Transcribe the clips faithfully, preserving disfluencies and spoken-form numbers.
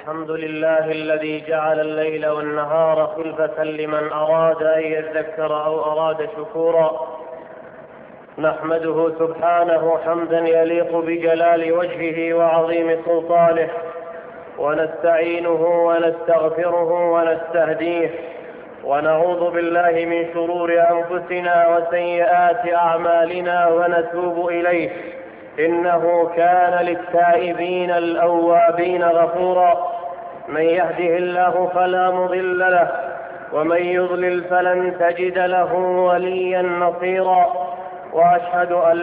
الحمد لله الذي جعل الليل والنهار خلفة لمن أراد أن يذكر أو أراد شكورا. نحمده سبحانه حمدا يليق بجلال وجهه وعظيم سلطانه، ونستعينه ونستغفره ونستهديه، ونعوذ بالله من شرور أنفسنا وسيئات أعمالنا ونتوب إليه، إنه كان للتائبين الأوابين غفورا. من يهده الله فلا مضل له، ومن يضلل فلن تجد له وليا نصيرا. وأشهد أن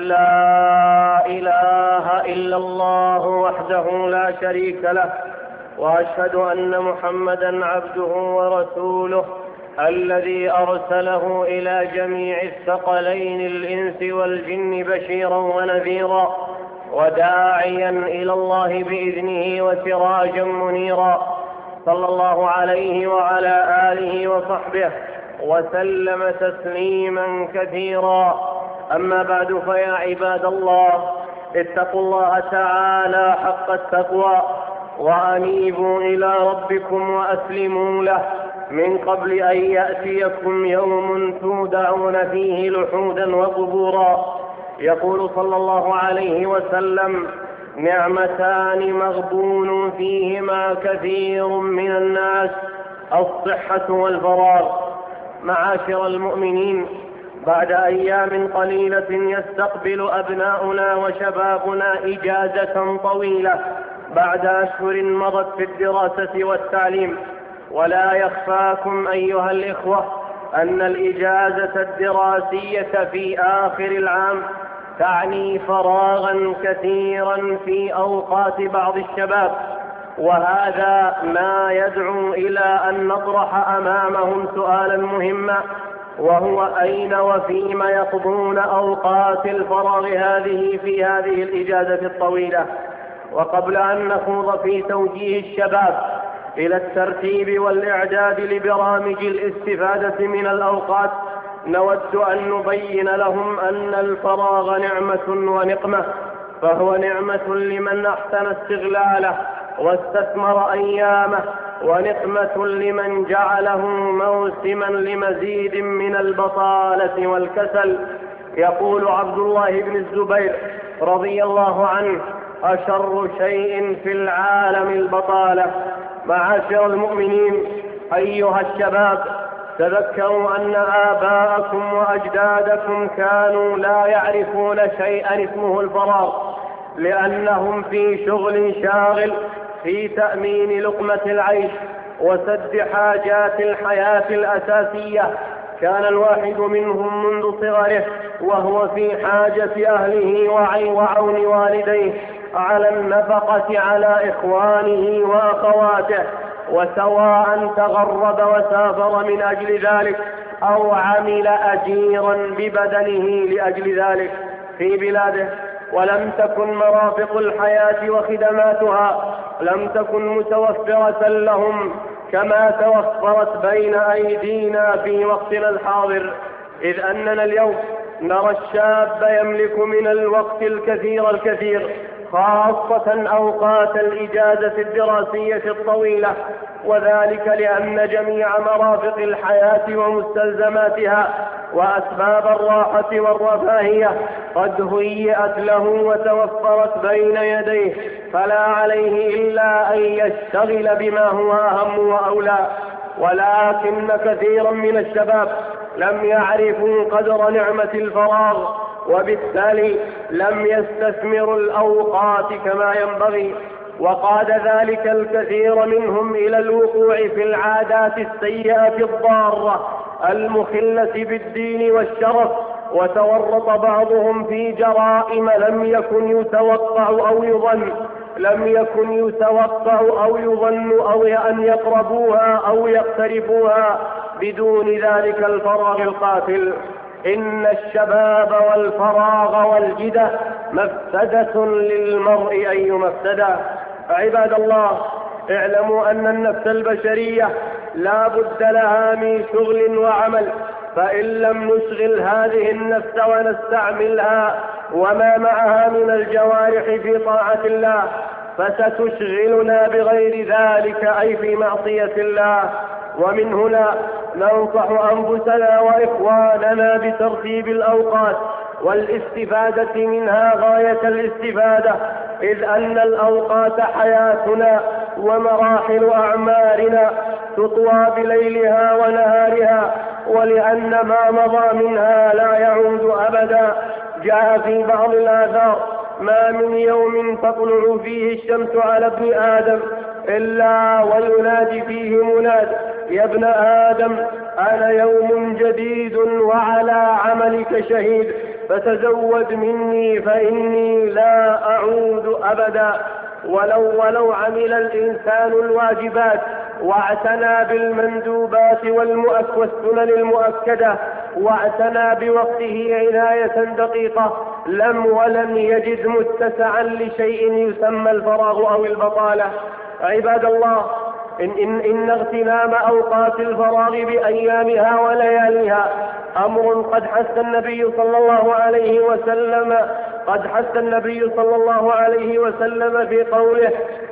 لا إله إلا الله وحده لا شريك له، وأشهد أن محمدا عبده ورسوله الذي أرسله إلى جميع الثقلين الإنس والجن بشيرا ونذيرا، وداعيا إلى الله بإذنه وسراجا منيرا. صلى الله عليه وعلى آله وصحبه وسلم تسليما كثيرا. أما بعد، فيا عباد الله، اتقوا الله تعالى حق التقوى، وأنيبوا إلى ربكم وأسلموا له من قبل أن يأتيكم يوم تودعون فيه لحودا وقبورا. يقول صلى الله عليه وسلم: نعمتان مغبون فيهما كثير من الناس، الصحة والفراغ. معاشر المؤمنين، بعد أيام قليلة يستقبل أبناؤنا وشبابنا إجازة طويلة بعد أشهر مضت في الدراسة والتعليم. ولا يخفاكم أيها الإخوة أن الإجازة الدراسية في آخر العام تعني فراغا كثيرا في أوقات بعض الشباب، وهذا ما يدعو إلى أن نطرح أمامهم سؤالا مهما، وهو: أين وفيما يقضون أوقات الفراغ هذه في هذه الإجازة الطويلة؟ وقبل أن نخوض في توجيه الشباب إلى الترتيب والإعداد لبرامج الاستفادة من الأوقات، نود أن نبين لهم أن الفراغ نعمة ونقمة، فهو نعمة لمن أحسن استغلاله واستثمر أيامه، ونقمة لمن جعله موسما لمزيد من البطالة والكسل. يقول عبد الله بن الزبير رضي الله عنه: أشر شيء في العالم البطالة. معاشر المؤمنين، أيها الشباب، تذكروا أن آباءكم وأجدادكم كانوا لا يعرفون شيئا اسمه الفراغ، لأنهم في شغل شاغل في تأمين لقمة العيش وسد حاجات الحياة الأساسية. كان الواحد منهم منذ صغره وهو في حاجة أهله وعون والديه على النفقة على إخوانه وأخواته، وسواء تغرب وسافر من أجل ذلك أو عمل أجيرا ببدنه لأجل ذلك في بلاده. ولم تكن مرافق الحياة وخدماتها لم تكن متوفرة لهم كما توفرت بين أيدينا في وقتنا الحاضر، إذ أننا اليوم نرى الشاب يملك من الوقت الكثير الكثير، خاصة أوقات الإجازة الدراسية الطويلة، وذلك لأن جميع مرافق الحياة ومستلزماتها وأسباب الراحة والرفاهية قد هيئت له وتوفرت بين يديه، فلا عليه إلا أن يشتغل بما هو أهم وأولى. ولكن كثيرا من الشباب لم يعرفوا قدر نعمة الفراغ، وبالتالي لم يستثمروا الأوقات كما ينبغي، وقاد ذلك الكثير منهم إلى الوقوع في العادات السيئة الضارة المخلة بالدين والشرف، وتورط بعضهم في جرائم لم يكن يتوقع أو يظن لم يكن يتوقع أو يظن أو أن يقربوها أو يقتربوها بدون ذلك الفراغ القاتل. إن الشباب والفراغ والجدة مفسدة للمرء أي مفسدة. عباد الله، اعلموا أن النفس البشرية لا بد لها من شغل وعمل، فإن لم نشغل هذه النفس ونستعملها وما معها من الجوارح في طاعة الله فستشغلنا بغير ذلك أي في معصية الله. ومن هنا ننصح أنفسنا وإخواننا بترتيب الأوقات والاستفادة منها غاية الاستفادة، إذ أن الأوقات حياتنا ومراحل أعمارنا تطوى بليلها ونهارها، ولأن ما مضى منها لا يعود أبدا. جاء في بعض الآثار: ما من يوم تطلع فيه الشمس على ابن آدم إلا وينادي فيه مناد: يا ابن آدم أنا يوم جديد وعلى عملك شهيد، فتزود مني فإني لا أعود أبدا. ولو, ولو عمل الإنسان الواجبات واعتنى بالمندوبات والسنن المؤكدة واعتنى بوقته عناية دقيقة لم ولم يجد متسعا لشيء يسمى الفراغ أو البطالة. عباد الله، إن, إن, إن اغتنام أوقات الفراغ بأيامها ولياليها أمر قد حث النبي صلى الله عليه وسلم قد حث النبي صلى الله عليه وسلم في قوله: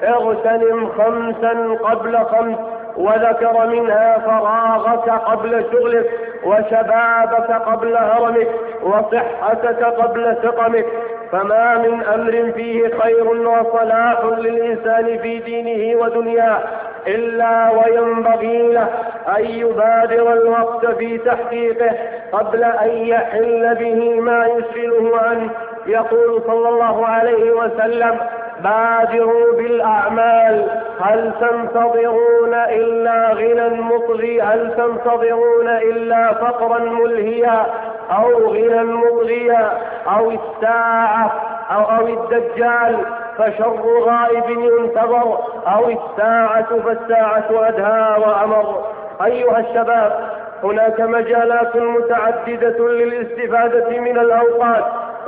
اغتنم خمسا قبل خمس، وذكر منها فراغك قبل شغلك، وشبابك قبل هرمك، وصحتك قبل سقمك. فما من أمر فيه خير وصلاح للإنسان في دينه ودنياه إلا وينبغي له أن يبادر الوقت في تحقيقه قبل أن يحل به ما يشغله عنه. يقول صلى الله عليه وسلم: بادروا بالأعمال، هل تنتظرون إلا غنى مطغي هل تنتظرون إلا فقرا ملهيا أو غنى مطغيا أو الساعة أو, أو الدجال فشر غائب ينتظر، أو الساعة فالساعة أدهى وأمر. أيها الشباب، هناك مجالات متعددة للاستفادة من الأوقات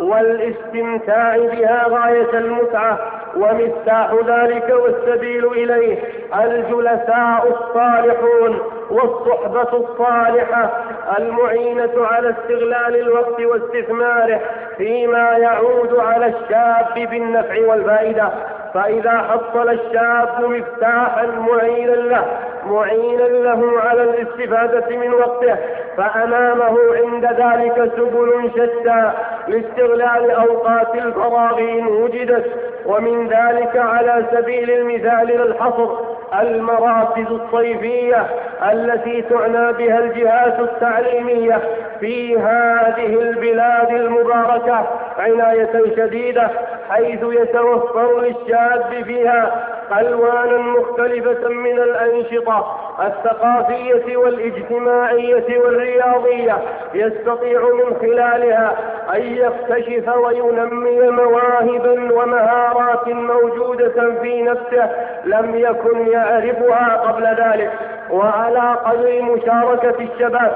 والاستمتاع بها غاية المتعة، ومفتاح ذلك والسبيل إليه الجلساء الصالحون والصحبة الصالحة المعينة على استغلال الوقت واستثماره فيما يعود على الشاب بالنفع والفائدة. فإذا حصل الشاب مفتاحا معينا له معينا له على الاستفادة من وقته، فأمامه عند ذلك سبل شتى لاستغلال أوقات الفراغ إن وجدت. ومن ذلك على سبيل المثال للحصر المراكز الصيفية التي تعنى بها الجهات التعليمية في هذه البلاد المباركة عناية شديدة، حيث يتوفر للشاب فيها ألوانا مختلفة من الأنشطة الثقافية والاجتماعية والرياضية، يستطيع من خلالها أن يكتشف وينمي مواهبا ومهارات موجودة في نفسه لم يكن يعرفها قبل ذلك. وعلى قدر مشاركة الشباب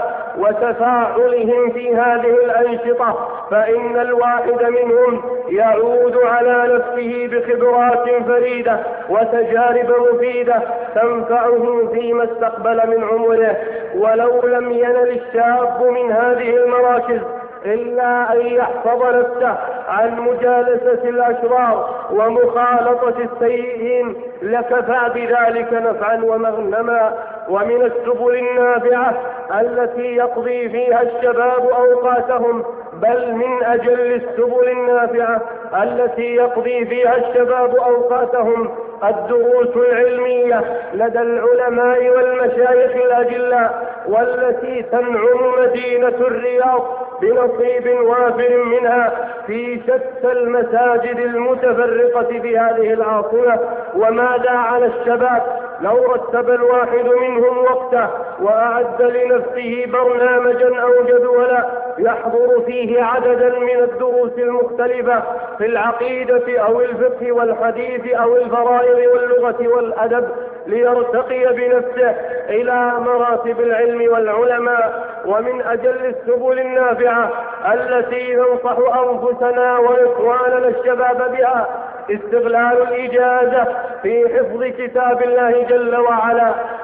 وتفاعلهم في هذه الأنشطة فإن الواحد منهم يعود على نفسه بخبرات فريدة وتجارب مفيدة تنفعه فيما استقبل من عمره. ولو لم ينل الشاب من هذه المراكز إلا أن يحفظ نفسه عن مجالسة الأشرار ومخالطة السيئين لكفى بذلك نفعا ومغنما. ومن السبل النافعة التي يقضي فيها الشباب أوقاتهم، بل من أجل السبل النافعة التي يقضي فيها الشباب أوقاتهم الدروس العلمية لدى العلماء والمشايخ الأجلاء، والتي تنعم مدينة الرياض بنصيب وافر منها في شتى المساجد المتفرقة في هذه العاصمة. وماذا على الشباب لو رتب الواحد منهم وقته وأعد لنفسه برنامجا أو جدولا يحضر فيه عددا من الدروس المختلفة في العقيدة أو الفقه والحديث أو الفرائض واللغة والأدب، ليرتقي بنفسه إلى مراتب العلم والعلماء. ومن أجل السبل النافعة التي ننصح أنفسنا وإخواننا الشباب بها استغلال الإجازة في حفظ كتاب الله جل وعلا،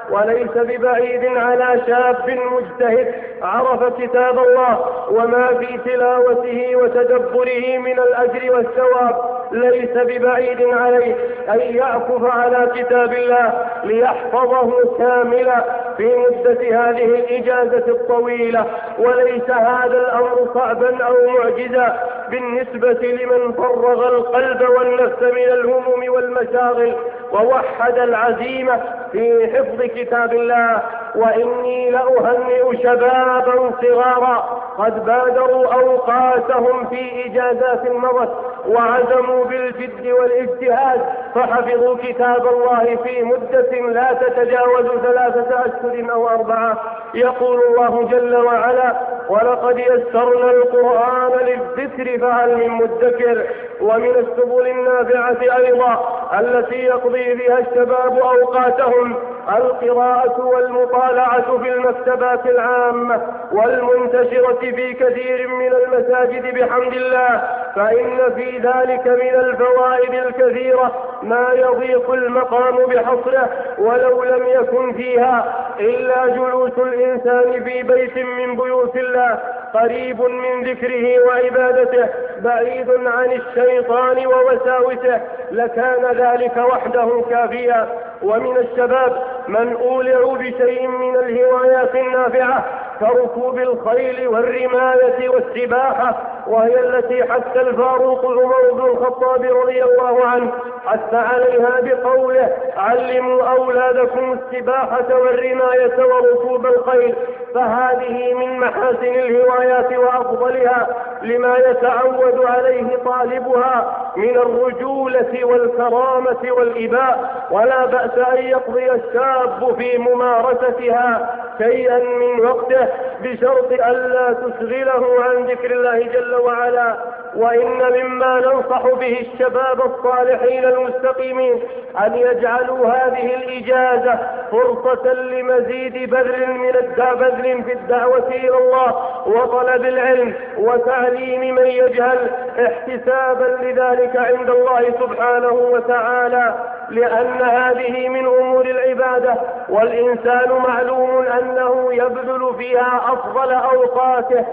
وليس ببعيد على شاب مجتهد عرف كتاب الله وما في تلاوته وتدبره من الأجر والثواب، ليس ببعيد عليه أن يعكف على كتاب الله ليحفظه كاملا في مدة هذه الإجازة الطويلة. وليس هذا الأمر صعبا أو معجزا بالنسبة لمن فرغ القلب والنفس من الهموم والمشاغل ووحد العزيمة في حفظ كتاب الله. وإني لأهنئ شبابا صغارا قد بادروا أوقاتهم في إجازات مضت وعزموا بالجد والاجتهاد فحفظوا كتاب الله في مدة لا تتجاوز ثلاثة أشهر أو أربعة. يقول الله جل وعلا: ولقد يسرنا القرآن للذكر فهل من مدكر. ومن السبل النافعة أيضا التي يقضي بها الشباب أوقاتهم القراءة والمطالعة في المكتبات العامة والمنتشرة في كثير من المساجد بحمد الله، فإن في ذلك من الفوائد الكثيرة ما يضيق المقام بحصره ولو لم يكن فيها إلا جلوس الإنسان في بيت من بيوت الله قريب من ذكره وعبادته بعيد عن الشيطان ووساوسه لكان ذلك وحده كافيا. ومن الشباب من أولعوا بشيء من الهوايات النافعة كركوب الخيل والرماية والسباحة، وهي التي حث الفاروق عمر بن الخطاب رضي الله عنه حث عليها بقوله: علموا أولادكم السباحة والرماية وركوب الخيل. فهذه من محاسن الهوايات وأفضلها لما يتعود عليه طالبها من الرجولة والكرامة والإباء، ولا بأس أن يقضي الشاب في ممارستها شيئا من وقته بشرط ألا تشغله عن ذكر الله جل وعلا. وإن مما ننصح به الشباب الصالحين المستقيمين أن يجعلوا هذه الإجازة فرصة لمزيد بذل من بذل في الدعوة إلى الله وطلب العلم وتعليم من يجهل احتسابا لذلك عند الله سبحانه وتعالى، لأن هذه من أمور العبادة والإنسان معلوم أنه يبذل فيها أفضل أوقاته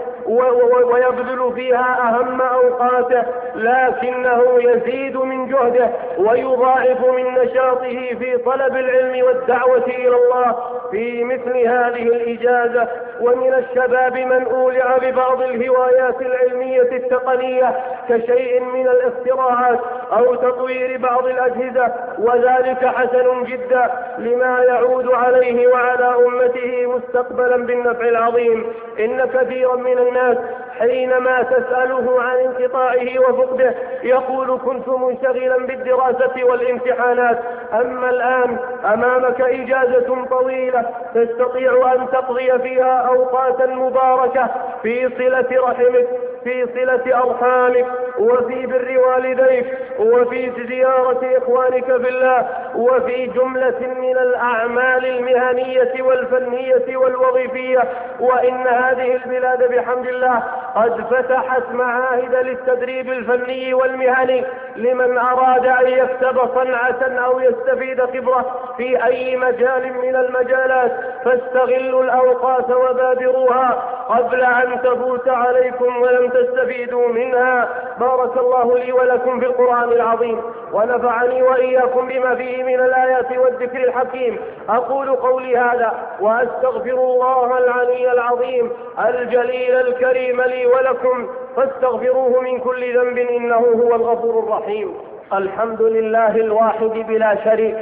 ويبذل فيها أهم أوقاته، لكنه يزيد من جهده ويضاعف من نشاطه في طلب العلم والدعوة إلى الله في مثل هذه الإجازة. ومن الشباب من أولع ببعض الهوايات العلمية التقنية كشيء من الاختراعات أو تطوير بعض الأجهزة، وذلك حسن جدا لما يعود عليه وعلى أمته مستقبلا بالنفع العظيم. إن كثيرا من الناس حينما تسأله عن انقطاعه وفقده يقول: كنت منشغلا بالدراسة والامتحانات، أما الآن أمامك إجازة طويلة تستطيع أن تقضي فيها أوقاتا مباركة في صلة رحمك، في صلة أرحامك، وفي بر والديك، وفي زيارة إخوانك في الله، وفي جملة من الأعمال المهنية والفنية والوظيفية. وإن هذه البلاد بحمد الله قد فتحت معاهد للتدريب الفني والمهني لمن أراد أن يكتب صنعة أو يستفيد خبرة في أي مجال من المجالات، فاستغلوا الأوقات وبادروها قبل أن تفوت عليكم ولم تستفيدوا منها. بارك الله لي ولكم في القرآن العظيم ونفعني وإياكم بما فيه من الآيات والذكر الحكيم. أقول قولي هذا وأستغفر الله العلي العظيم الجليل الكريم لي ولكم فاستغفروه من كل ذنب إنه هو الغفور الرحيم. الحمد لله الواحد بلا شريك،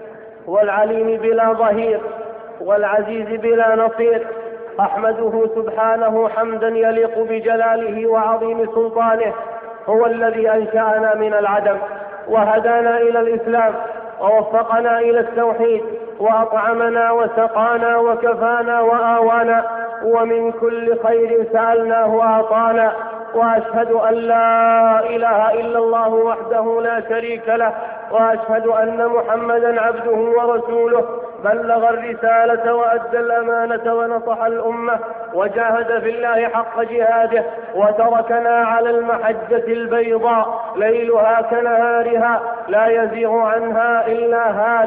والعليم بلا ظهير، والعزيز بلا نصير. أحمده سبحانه حمدا يليق بجلاله وعظيم سلطانه. هو الذي أنشأنا من العدم وهدانا إلى الإسلام ووفقنا إلى التوحيد وأطعمنا وسقانا وكفانا وآوانا، ومن كل خير سألناه وأعطانا. وأشهد أن لا إله إلا الله وحده لا شريك له، وأشهد أن محمدا عبده ورسوله بلغ الرسالة وأدى الأمانة ونصح الأمة وجاهد في الله حق جهاده، وتركنا على المحجة البيضاء ليلها كنهارها لا يزيغ عنها إلا هالك.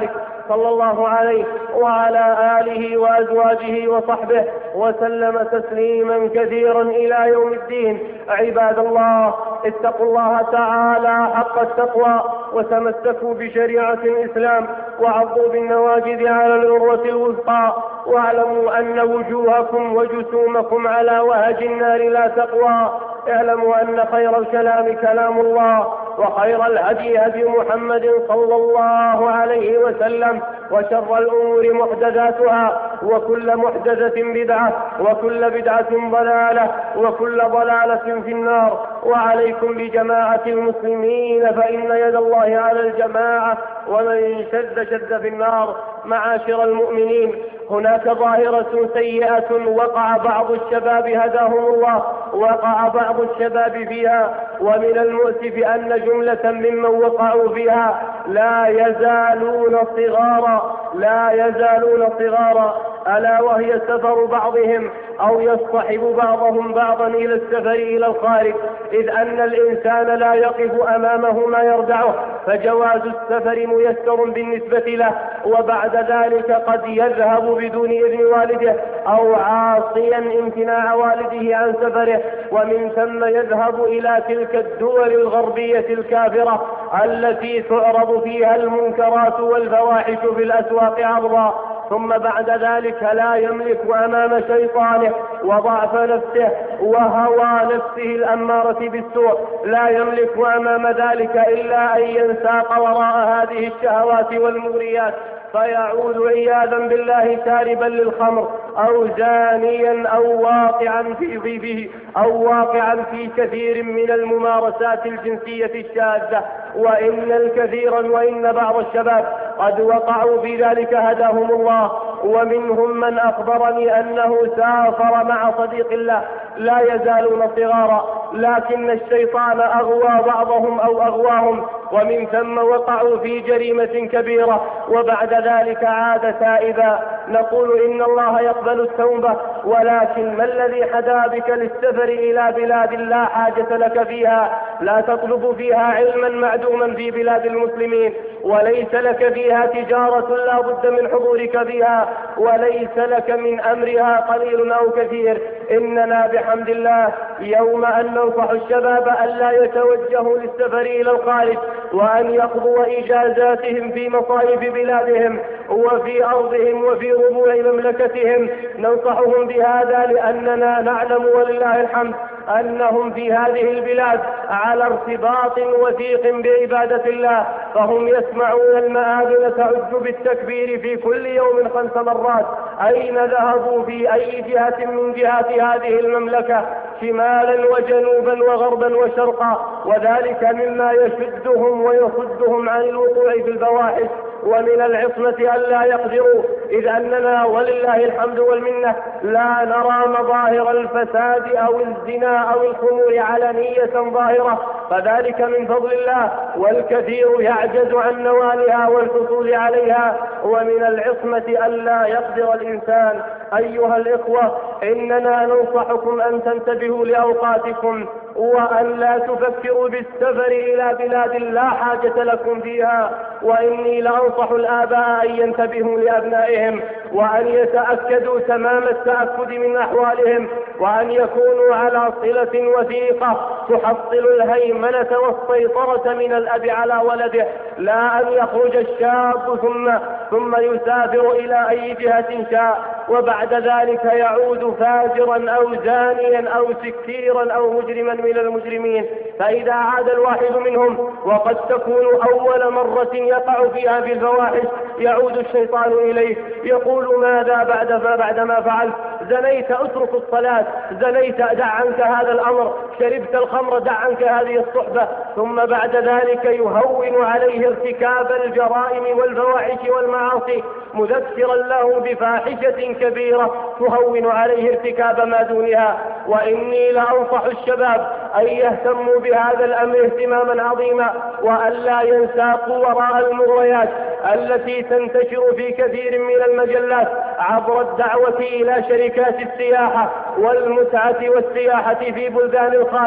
صلى الله عليه وعلى آله وأزواجه وصحبه وسلم تسليما كثيرا إلى يوم الدين. عباد الله، اتقوا الله تعالى حق التقوى وتمسكوا بشريعة الإسلام وعضوا بالنواجذ على العروة الوثقى، واعلموا أن وجوهكم وجسومكم على وهج النار لا تقوى. اعلموا أن خير الكلام كلام الله، وخير الهدي هدي محمد صلى الله عليه وسلم، وشر الأمور محدثاتها، وكل محدثة بدعة، وكل بدعة ضلالة، وكل ضلالة في النار. وعليكم بجماعة المسلمين فإن يد الله على الجماعة، ومن شد شد في النار. معاشر المؤمنين، هناك ظاهرة سيئة وقع بعض الشباب هداهم الله وقع بعض الشباب فيها، ومن المؤسف أن جملة ممن وقعوا فيها لا يزالون صغارا لا يزالون صغارا ألا وهي سفر بعضهم أو يصطحب بعضهم بعضا إلى السفر إلى الخارج، إذ أن الإنسان لا يقف أمامه ما يردعه، فجواز السفر ميسر بالنسبة له، وبعد ذلك قد يذهب بدون إذن والده أو عاصيا امتناع والده عن سفره، ومن ثم يذهب إلى تلك الدول الغربية الكافرة التي تعرض فيها المنكرات والفواحش في الأسواق عرضا، ثم بعد ذلك لا يملك أمام شيطانه وضعف نفسه وهوى نفسه الأمارة بالسوء، لا يملك أمام ذلك إلا أن ينساق وراء هذه الشهوات والمغريات، فيعود عياذا بالله شاربا للخمر أو زانيا أو واقعا في ضيفه أو واقعا في كثير من الممارسات الجنسية الشاذة. وإن الكثيرا وإن بعض الشباب قد وقعوا في ذلك هداهم الله، ومنهم من أخبرني أنه سافر مع صديق له لا يزالون صغارا، لكن الشيطان أغوى بعضهم أو أغواهم، ومن ثم وقعوا في جريمة كبيرة وبعد ذلك عاد تائبا. نقول إن الله يقبل التوبة، ولكن ما الذي حدا بك للسفر إلى بلاد لا حاجة لك فيها، لا تطلب فيها علما معدوما في بلاد المسلمين، وليس لك فيها تجارة لا بد من حضورك فيها، وليس لك من أمرها قليل أو كثير. إننا بحمد الله يوم أن ننصح الشباب أن لا يتوجهوا للسفر إلى الخارج، وأن يقضوا إجازاتهم في مصائف بلادهم وفي أرضهم وفي ربوع مملكتهم. ننصحهم بهذا لأننا نعلم ولله الحمد أنهم في هذه البلاد على ارتباط وثيق بعبادة الله، فهم يسمعون المآذن تعج بالتكبير في كل يوم خمس مرات أين ذهبوا في أي جهة من جهات هذه المملكة، شمالا وجنوبا وغربا وشرقا، وذلك مما يشدهم ويصدهم عن الوقوع في الفواحش، ومن العصمة ألا يقدروا، إذ أننا ولله الحمد والمنة لا نرى مظاهر الفساد أو الزنا أو الخمور علنية ظاهرة، فذلك من فضل الله، والكثير يعجز عن نوالها والحصول عليها، ومن العصمة ألا يقدر الإنسان. أيها الإخوة، إننا ننصحكم أن تنتبهوا لأوقاتكم، وأن لا تفكروا بالسفر إلى بلاد لا حاجة لكم فيها، وإني لأنصح الآباء أن ينتبهوا لأبنائهم، وأن يتأكدوا تمام التأكد من أحوالهم، وأن يكونوا على صلة وثيقة تحصل الهيمنة والسيطرة من الأب على ولده، لا أن يخرج الشاب ثم ثم يسافر إلى أي جهة شاء، وبعد ذلك يعود فاجرا أو زانيا أو سكيرا أو مجرما من المجرمين. فإذا عاد الواحد منهم وقد تكون أول مرة يقع فيها في الفواحش، يعود الشيطان إليه يقول: ماذا بعد ما بعد ما فعلت؟ زنيت، اترك الصلاة، زنيت، دع عنك هذا الأمر، شربت الخمر، دع عنك هذه الصحبة، ثم بعد ذلك يهون عليه ارتكاب الجرائم والفواحش والمعاصي، مذكرا له بفاحشة كبيرة تهون عليه ارتكاب ما دونها. وإني لأنصح الشباب أن يهتموا بهذا الأمر اهتماما عظيما، وأن لا ينساقوا وراء المغريات التي تنتشر في كثير من المجلات عبر الدعوة إلى شركات السياحة والمتعة والسياحة في بلدان الخارج،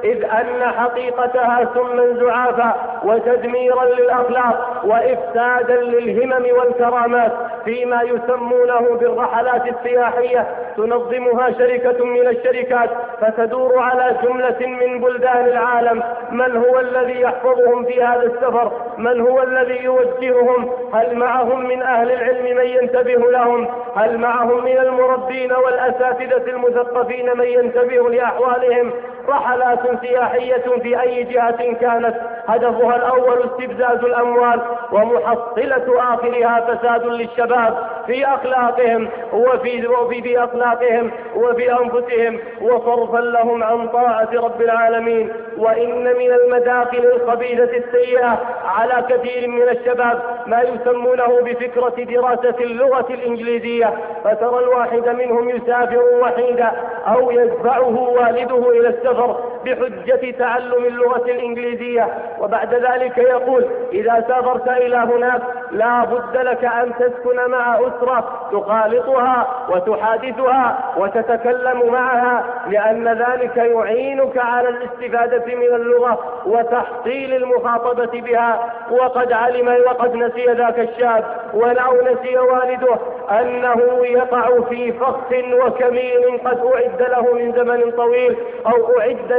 إذ أن حقيقتها سما زعافا وتدميرا للأخلاق وإفسادا للهمم والكرامات فيما يسمونه بالرحلات السياحية تنظمها شركة من الشركات، فتدور على جملة من بلدان العالم. من هو الذي يحفظهم في هذا السفر؟ من هو الذي يوجههم؟ هل معهم من أهل العلم من ينتبه لهم؟ هل معهم من المربين والأساتذة المثقفين من ينتبه لأحوالهم؟ رحلات سياحية في أي جهة كانت هدفها الأول استفزاز الأموال، ومحصلة آخرها فساد للشباب في أخلاقهم وفي, وفي في أخلاقهم وفي أنفسهم، وصرفا لهم عن طاعة رب العالمين. وإن من المداخل الخبيثة السيئة على كثير من الشباب ما يسمونه بفكرة دراسة اللغة الإنجليزية، فترى الواحد منهم يسافر وحيدا أو يدفعه والده إلى السفر بحجة تعلم اللغة الإنجليزية، وبعد ذلك يقول إذا سافرت إلى هناك لا بد لك أن تسكن مع أسرة تخالطها وتحادثها وتتكلم معها، لأن ذلك يعينك على الاستفادة من اللغة وتحصيل المخاطبة بها. وقد علم وقد نسي ذاك الشاب ولو نسي والده أنه يقع في فخ وكمين قد أعد له من زمن طويل أو أعد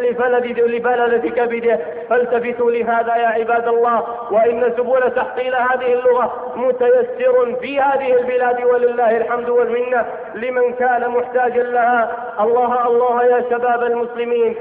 لبلدة كبده. فالتفتوا لهذا يا عباد الله، وإن سبل تحصيل هذه اللغة متيسر في هذه البلاد ولله الحمد والمنة لمن كان محتاجا لها. الله الله يا شباب المسلمين،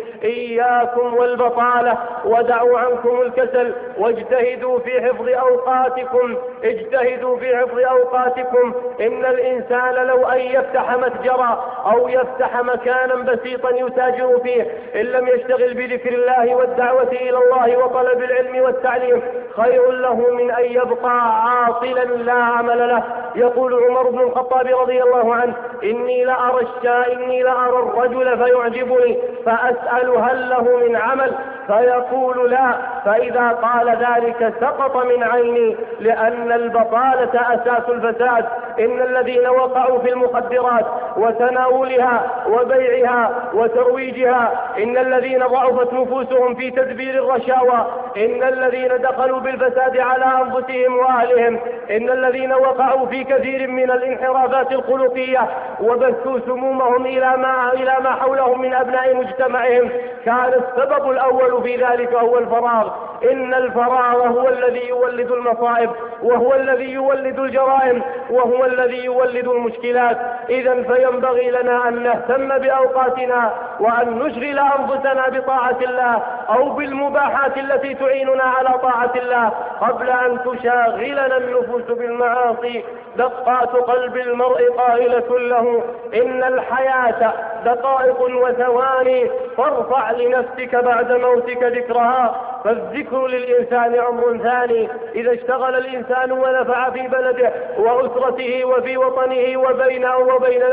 إياكم والبطالة ودعوا عنكم الكسل واجتهدوا في حفظ أوقاتكم اجتهدوا في حفظ أوقاتكم. إن الإنسان لو أن يفتح متجرا أو يفتح مكانا بسيطا يتاجر فيه إن لم يشتغل بذكر الله والدعوة إلى الله وطلب العلم والتعليم خير له من أن يبقى عاطلا لا عمل له. يقول عمر بن الخطاب رضي الله عنه: إني لأرى الشاء إني لأرى الرجل فيعجبني فأسأل هل له من عمل فيقول لا، فإذا قال ذلك سقط من عيني، لأن البطالة أساس الفساد. إن الذين وقعوا في المخدرات وتناولها وبيعها وترويجها، إن الذين ضعفت نفوسهم في تدبير الرشاوى، إن الذين دخلوا بالفساد على أنفسهم وأهلهم، إن الذين وقعوا في كثير من الانحرافات الخلقية وبثوا سمومهم إلى ما, إلى ما حولهم من أبناء مجتمعهم، كان السبب الأول في ذلك هو الفراغ. إن الفراغ هو الذي يولد المصائب وهو الذي يولد الجرائم وهو الذي يولد المشكلات. إذن فينبغي لنا أن نهتم بأوقاتنا وأن نشغل أنفسنا بطاعة الله أو بالمباحات التي تعيننا على طاعة الله قبل أن تشاغلنا النفوس بالمعاصي. دقات قلب المرء قائلة له: إن الحياة دقائق وثواني، فارفع لنفسك بعد موتك ذكرها، فالذكر للإنسان عمر ثاني. إذا اشتغل الإنسان ونفع في بلده وأسرته وفي وطنه وبينه وبين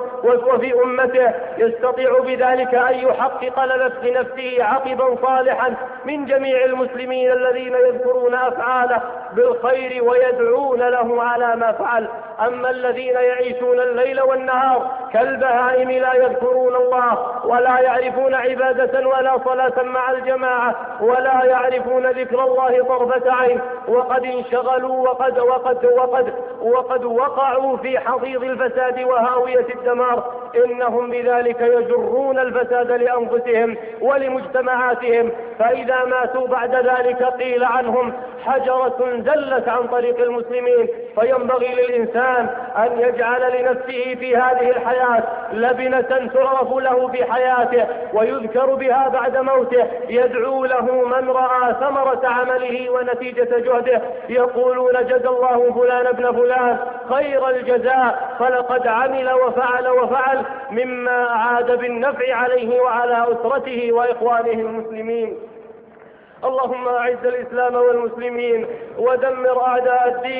وفي أمته يستطيع بذلك أن يحقق لنفس نفسه عقبا صالحا من جميع المسلمين الذين يذكرون أفعاله بالخير ويدعون له على ما فعل. أما الذين يعيشون الليل والنهار كالبهائم لا يذكرون الله ولا يعرفون عبادة ولا صلاة مع الجماعة ولا يعرفون ذكر الله طرفة عين، وقد انشغلوا وقد وقد وقد وقد وقعوا في حضيض الفساد وهاوية الدمار، إنهم بذلك يجرون الفساد لأنفسهم ولمجتمعاتهم، فإذا ماتوا بعد ذلك قيل عنهم حجرة زلت عن طريق المسلمين. فينبغي للإنسان أن يجعل لنفسه في هذه الحياة لبنة تعرف له في حياته ويذكر بها بعد موته، يدعو له من رأى ثمرة عمله ونتيجة جهده، يقولون جزى الله فلان ابن فلان خير الجزاء، فلقد عمل وفعل وفعل مما عاد بالنفع عليه وعلى أسرته وإخوانه المسلمين. اللهم أعز الإسلام والمسلمين ودمر أعداء الدين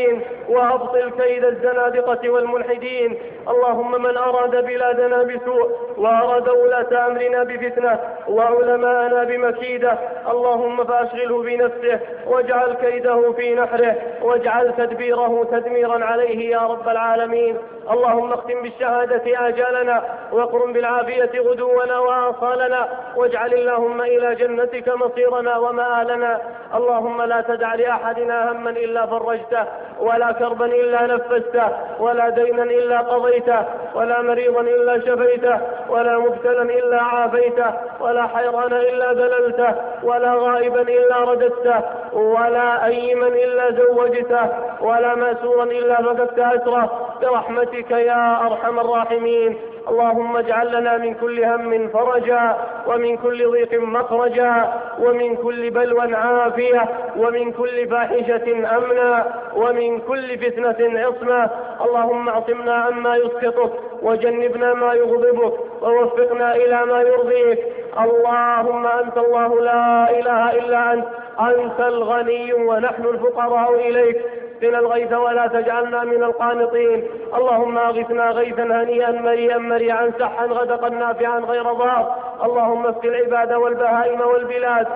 وأبطل كيد الزنادقة والملحدين. اللهم من أراد بلادنا بسوء وأراد ولاة أمرنا بفتنة وعلماءنا بمكيدة اللهم فأشغله بنفسه واجعل كيده في نحره واجعل تدبيره تدميرا عليه يا رب العالمين. اللهم اختم بالشهادة آجالنا واقرم بالعافية غدونا وآصالنا واجعل اللهم إلى جنتك مصيرنا ومآلنا. اللهم لا تدع لأحدنا هما إلا فرجته ولا كربا إلا نفسته ولا دينا إلا قضيته ولا مريضا إلا شفيته ولا مبتلا إلا عافيته ولا حيرانا إلا دللته ولا غائبا إلا رددته ولا أيما إلا زوجته ولا ماسورا إلا فككت أسره برحمتك يا أرحم الراحمين. اللهم اجعل لنا من كل هم فرجا ومن كل ضيق مخرجا ومن كل بلوى عافية ومن كل فاحشة أمنا ومن كل فتنة عصمة. اللهم اعصمنا عما يسخطك وجنبنا ما يغضبك ووفقنا إلى ما يرضيك. اللهم أنت الله لا إله إلا أنت أنت الغني ونحن الفقراء إليك. اسقنا الغيث ولا تجعلنا من القانطين. اللهم اغثنا غيثا هنيئا مريئا مريعا سحا غدقا نافعا غير ضار. اللهم اسق العباد والبهائم والبلاد.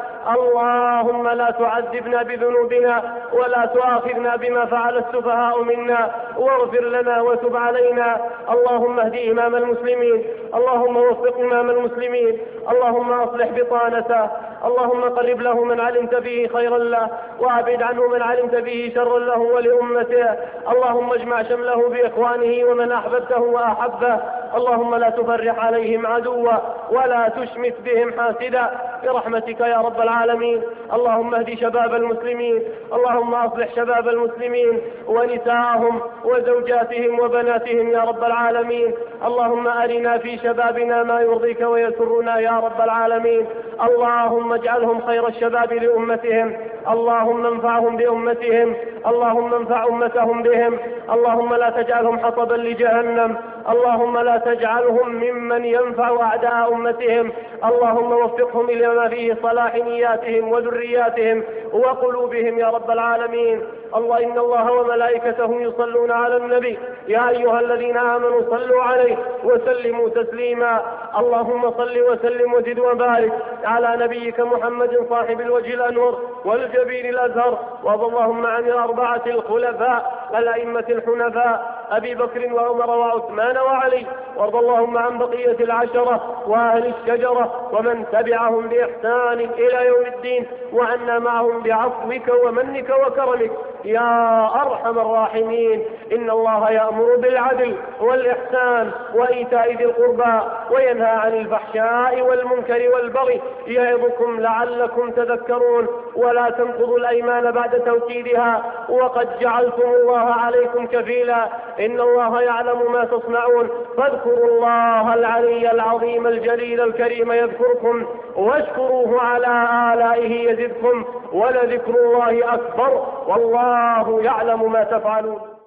اللهم لا تعذبنا بذنوبنا ولا تؤاخذنا بما فعل السفهاء منا واغفر لنا وتب علينا. اللهم اهد إمام المسلمين. اللهم وفق إمام المسلمين. اللهم أصلح بطانته. اللهم قرب له من علمت فيه خيرا له وأبعد عنه من علمت فيه شرا له ولأمته. اللهم اجمع شمله بإخوانه ومن أحببته وأحبه. اللهم لا تفرح عليهم عدوا ولا تشمت بهم حاسدا برحمتك يا رب العالمين. اللهم اهد شباب المسلمين. اللهم أصلح شباب المسلمين ونساءهم وزوجاتهم وبناتهم يا رب العالمين. اللهم أرنا في شبابنا ما يرضيك ويسرنا يا رب العالمين. اللهم اجعلهم خير الشباب لأمتهم. اللهم انفعهم بأمتهم. اللهم انفع أمتهم بهم. اللهم لا تجعلهم حطبا لجهنم. اللهم لا تجعلهم ممن ينفع أعداء أمتهم. اللهم وفقهم إلى ما فيه صلاح نياتهم وذرياتهم وقلوبهم يا رب العالمين. الله إن الله وملائكته يصلون على النبي يا أيها الذين آمنوا صلوا عليه وسلموا تسليما. اللهم صل وسلم وزد وبارك على نبيك محمد صاحب الوجه الأنور والجبين الأزهر. وارض اللهم عن الأربعة الخلفاء الأئمة الحنفاء أبي بكر وعمر وعثمان وعلي. وارض اللهم عن بقية العشرة وأهل الشجرة ومن تبعهم بإحسان إلى يوم الدين وعنا معهم بعفوك ومنك وكرمك يا أرحم الراحمين. إن الله يأمر بالعدل والإحسان وإيتاء ذي القربى وينهى عن الفحشاء والمنكر والبغي يعظكم لعلكم تذكرون. ولا تنقضوا الأيمان بعد توكيدها وقد جعلتم الله عليكم كفيلا. إن الله يعلم ما تصنعون. فاذكروا الله العلي العظيم الجليل الكريم يذكركم واشكروه على آلائه يزدكم ولذكر الله أكبر والله يعلم ما تفعلون.